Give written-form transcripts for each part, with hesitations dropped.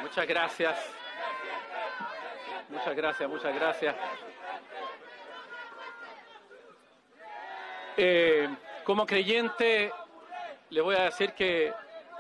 Muchas gracias. Muchas gracias, muchas gracias. Como creyente, le voy a decir que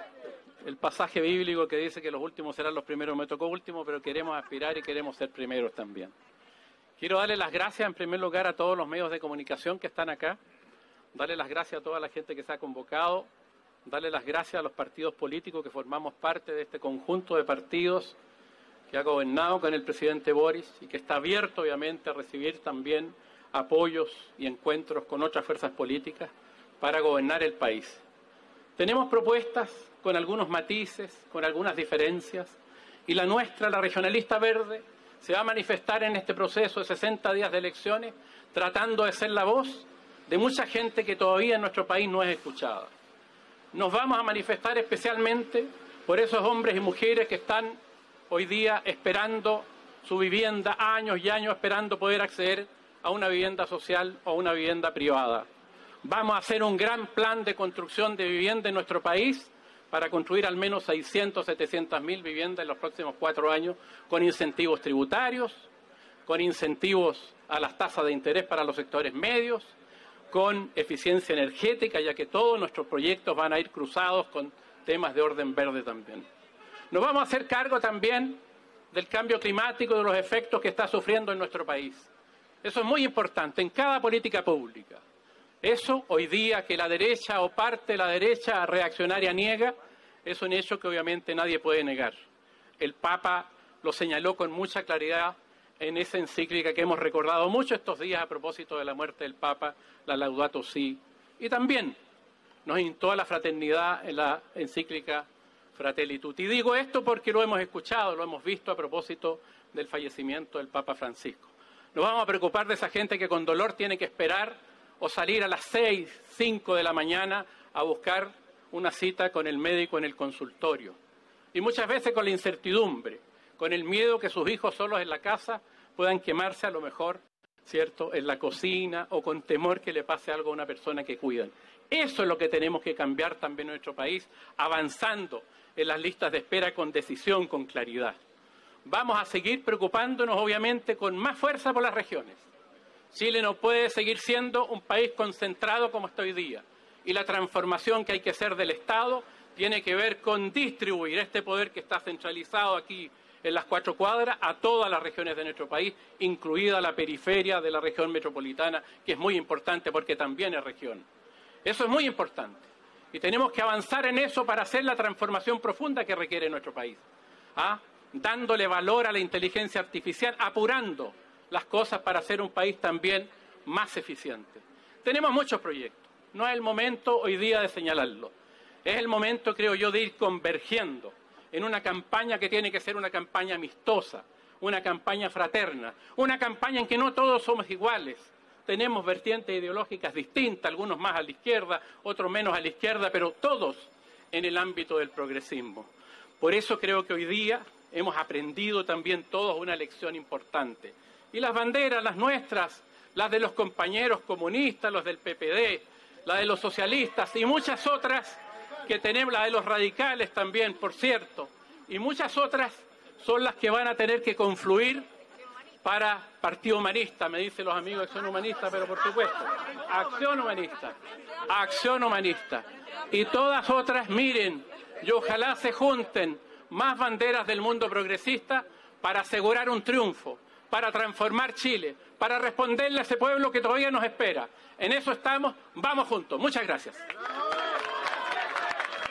el pasaje bíblico que dice que los últimos serán los primeros me tocó último, pero queremos aspirar y queremos ser primeros también. Quiero darle las gracias en primer lugar a todos los medios de comunicación que están acá, darle las gracias a toda la gente que se ha convocado, darle las gracias a los partidos políticos que formamos parte de este conjunto de partidos que ha gobernado con el presidente Boris y que está abierto obviamente a recibir también apoyos y encuentros con otras fuerzas políticas para gobernar el país. Tenemos propuestas con algunos matices, con algunas diferencias, y la nuestra, la regionalista verde, se va a manifestar en este proceso de 60 días de elecciones tratando de ser la voz de mucha gente que todavía en nuestro país no es escuchada. Nos vamos a manifestar especialmente por esos hombres y mujeres que están hoy día esperando su vivienda, años y años esperando poder acceder a una vivienda social o a una vivienda privada. Vamos a hacer un gran plan de construcción de vivienda en nuestro país para construir al menos 600, 700 mil viviendas en los próximos 4 años, con incentivos tributarios, con incentivos a las tasas de interés para los sectores medios, con eficiencia energética, ya que todos nuestros proyectos van a ir cruzados con temas de orden verde también. Nos vamos a hacer cargo también del cambio climático y de los efectos que está sufriendo en nuestro país. Eso es muy importante en cada política pública. Eso hoy día que la derecha o parte de la derecha reaccionaria niega, es un hecho que obviamente nadie puede negar. El Papa lo señaló con mucha claridad en esa encíclica que hemos recordado mucho estos días a propósito de la muerte del Papa, la Laudato Si, y también nos instó a la fraternidad en la encíclica Fratelli Tutti. Y digo esto porque lo hemos escuchado, lo hemos visto a propósito del fallecimiento del Papa Francisco. Nos vamos a preocupar de esa gente que con dolor tiene que esperar o salir a las 6, 5 de la mañana a buscar una cita con el médico en el consultorio. Y muchas veces con la incertidumbre, con el miedo que sus hijos solos en la casa puedan quemarse a lo mejor, ¿cierto?, en la cocina o con temor que le pase algo a una persona que cuidan. Eso es lo que tenemos que cambiar también en nuestro país, avanzando en las listas de espera con decisión, con claridad. Vamos a seguir preocupándonos, obviamente, con más fuerza por las regiones. Chile no puede seguir siendo un país concentrado como está hoy día. Y la transformación que hay que hacer del Estado tiene que ver con distribuir este poder que está centralizado aquí en las 4 cuadras a todas las regiones de nuestro país, incluida la periferia de la región metropolitana, que es muy importante porque también es región. Eso es muy importante. Y tenemos que avanzar en eso para hacer la transformación profunda que requiere nuestro país. Dándole valor a la inteligencia artificial, apurando las cosas para hacer un país también más eficiente. Tenemos muchos proyectos. No es el momento hoy día de señalarlo. Es el momento, creo yo, de ir convergiendo en una campaña que tiene que ser una campaña amistosa, una campaña fraterna, una campaña en que no todos somos iguales. Tenemos vertientes ideológicas distintas, algunos más a la izquierda, otros menos a la izquierda, pero todos en el ámbito del progresismo. Por eso creo que hoy día hemos aprendido también todos una lección importante. Y las banderas, las nuestras, las de los compañeros comunistas, los del PPD, la de los socialistas y muchas otras que tenemos, la de los radicales también, por cierto, y muchas otras son las que van a tener que confluir para Partido Humanista, me dicen los amigos de Acción Humanista, pero por supuesto, Acción Humanista. Y todas otras, miren, y ojalá se junten más banderas del mundo progresista para asegurar un triunfo, para transformar Chile, para responderle a ese pueblo que todavía nos espera. En eso estamos, vamos juntos. Muchas gracias.